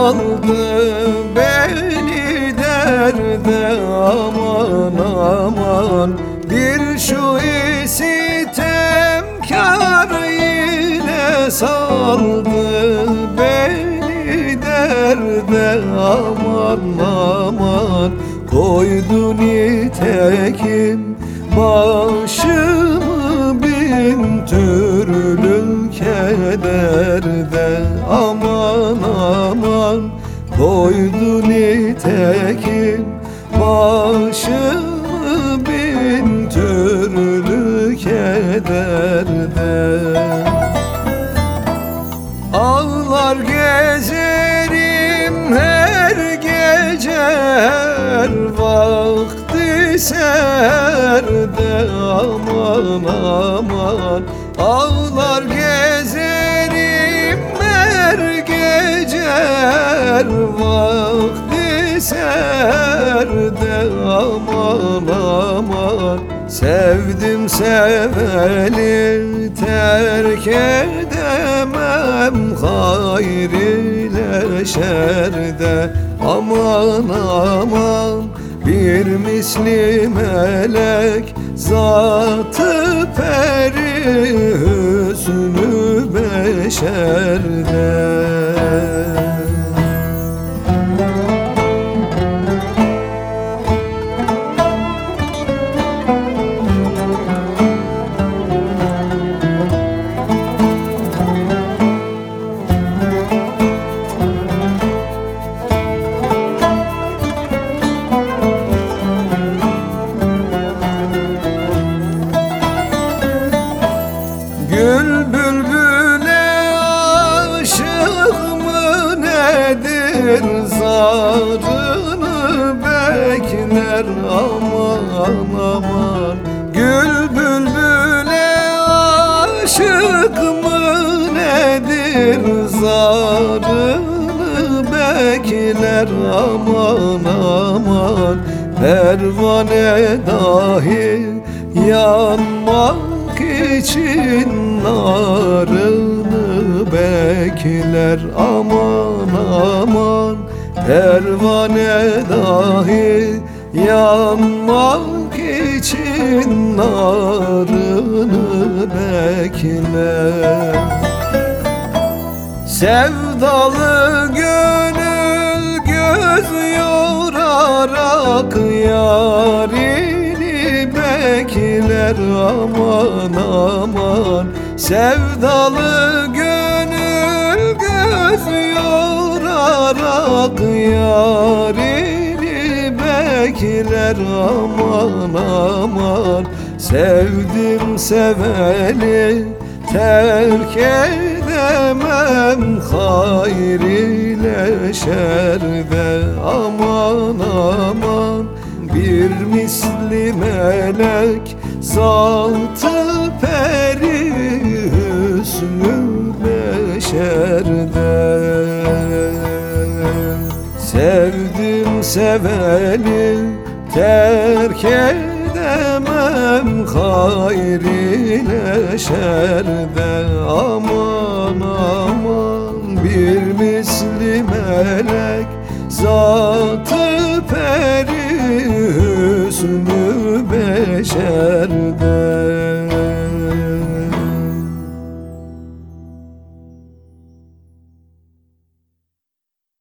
saldı beni derde, aman aman. Bir şu sitemkar yine saldı beni derde, aman aman. Koydu nitekim başımı bin türlü kederde, aman aman. Koydu nitekim başımı bin türlü kederde. Ağlar gezerim her gece, her vakti serde, aman aman. Ağlar gezerim her gece, her vakti serde, aman aman. Sevdim seveli terk edemem, hayır ile şerde, aman aman. Bir misli melek zatı peri, hüsnü beşerde. Gül bülbüle aşık mı nedir, zarını bekler, aman aman. Gül bülbüle aşık mı nedir, zarını bekler, aman aman. Pervane dahi yanmak için narını bekler, aman aman. Pervane dahi yanmak için narını bekler. Sevdalı gönül göz yorarak yarini bekler, aman aman. Sevdalı gönül göz yorarak yarini bekler, aman aman. Sevdim seveli terk edemem, hayır ile şerde, aman aman. Bir misli melek zatı peri, hüsnü beşerde. Sevdim seveli terk edemem, hayır ile şerde, aman aman. Bir misli melek zatı peri, hüsnü beşerde.